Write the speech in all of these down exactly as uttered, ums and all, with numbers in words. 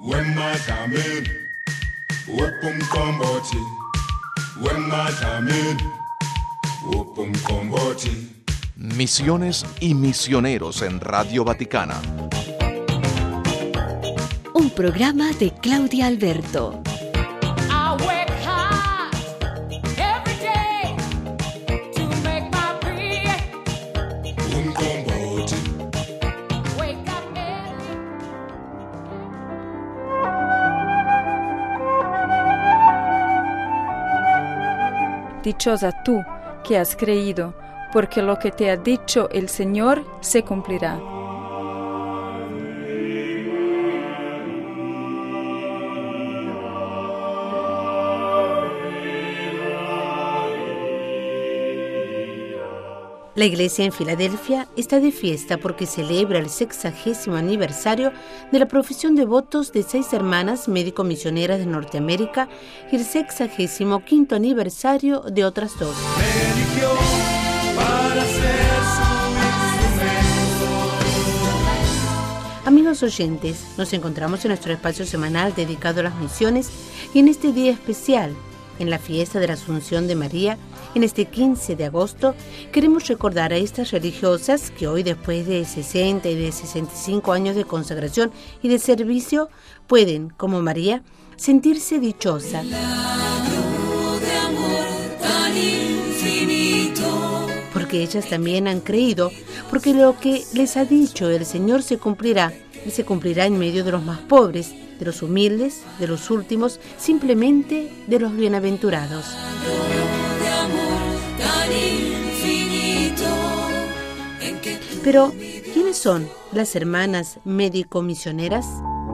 Wemadlamini, wepumkomboti. Wemadlamini, wepumkomboti. Misiones y misioneros en Radio Vaticana. Un programa de Claudia Alberto. Dichosa tú que has creído, porque lo que te ha dicho el Señor se cumplirá. La iglesia en Filadelfia está de fiesta porque celebra el sexagésimo aniversario de la profesión de votos de seis hermanas médico-misioneras de Norteamérica y el sexagésimo quinto aniversario de otras dos. Amigos oyentes, nos encontramos en nuestro espacio semanal dedicado a las misiones y en este día especial, en la fiesta de la Asunción de María, en este quince de agosto, queremos recordar a estas religiosas que hoy, después de sesenta y de sesenta y cinco años de consagración y de servicio, pueden, como María, sentirse dichosas. Porque ellas también han creído, porque lo que les ha dicho el Señor se cumplirá, y se cumplirá en medio de los más pobres, de los humildes, de los últimos, simplemente de los bienaventurados. Pero, ¿quiénes son las hermanas médico-misioneras?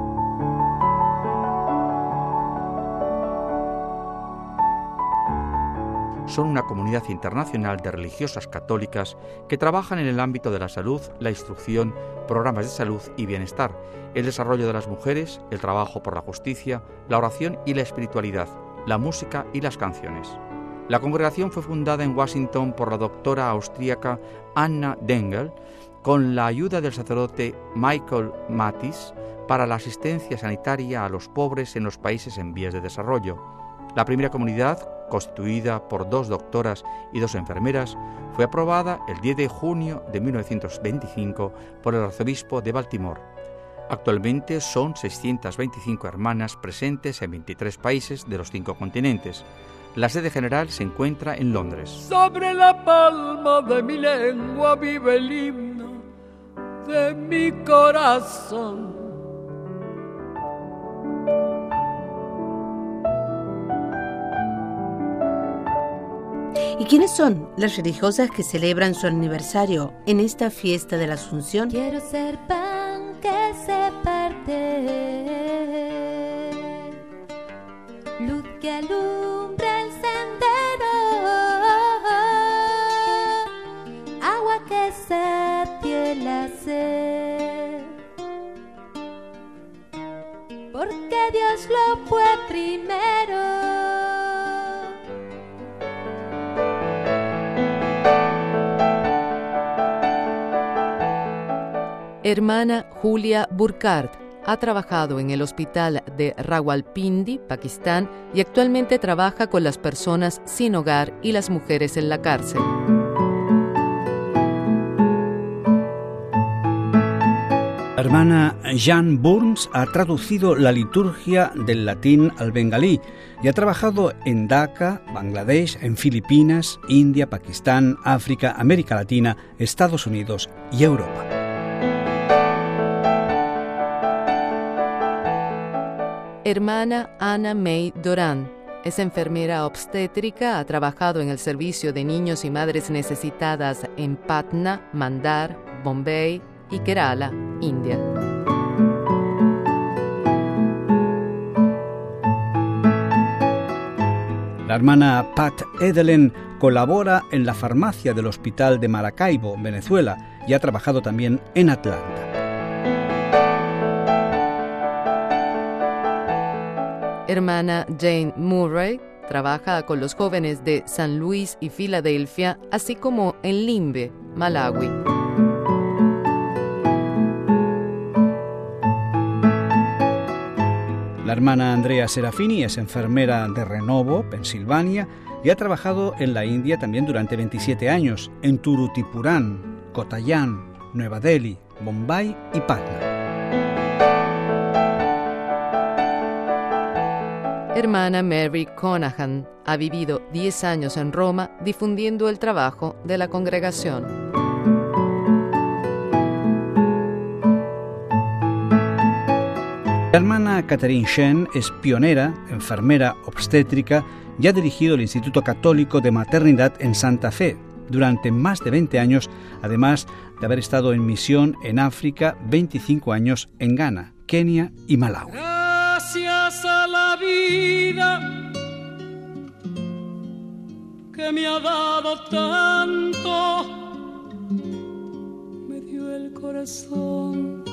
Son una comunidad internacional de religiosas católicas que trabajan en el ámbito de la salud, la instrucción, programas de salud y bienestar, el desarrollo de las mujeres, el trabajo por la justicia, la oración y la espiritualidad, la música y las canciones. La congregación fue fundada en Washington por la doctora austríaca Anna Dengel, con la ayuda del sacerdote Michael Matis, para la asistencia sanitaria a los pobres en los países en vías de desarrollo. La primera comunidad, constituida por dos doctoras y dos enfermeras, fue aprobada el diez de junio de mil novecientos veinticinco por el arzobispo de Baltimore. Actualmente son seiscientas veinticinco hermanas presentes en veintitrés países de los cinco continentes. La sede general se encuentra en Londres. Sobre la palma de mi lengua vive el himno de mi corazón. ¿Y quiénes son las religiosas que celebran su aniversario en esta fiesta de la Asunción? Quiero ser pan que se parte, luz que alumbra el sendero, agua que satie la sed, porque Dios lo fue primero. Hermana Julia Burkhardt ha trabajado en el hospital de Rawalpindi, Pakistán, y actualmente trabaja con las personas sin hogar y las mujeres en la cárcel. Hermana Jean Burns ha traducido la liturgia del latín al bengalí y ha trabajado en Dhaka, Bangladesh, en Filipinas, India, Pakistán, África, América Latina, Estados Unidos y Europa. Hermana Anna May Doran es enfermera obstétrica, ha trabajado en el servicio de niños y madres necesitadas en Patna, Mandar, Bombay y Kerala, India. La hermana Pat Edelen colabora en la farmacia del Hospital de Maracaibo, Venezuela, y ha trabajado también en Atlanta. Hermana Jane Murray trabaja con los jóvenes de San Luis y Filadelfia, así como en Limbe, Malawi. La hermana Andrea Serafini es enfermera de Renovo, Pensilvania, y ha trabajado en la India también durante veintisiete años, en Turutipurán, Kottayam, Nueva Delhi, Bombay y Patna. Hermana Mary Conahan ha vivido diez años en Roma difundiendo el trabajo de la congregación. La hermana Catherine Shen es pionera, enfermera obstétrica y ha dirigido el Instituto Católico de Maternidad en Santa Fe durante más de veinte años, además de haber estado en misión en África veinticinco años en Ghana, Kenia y Malawi. Gracias a la vida que me ha dado tanto, me dio el corazón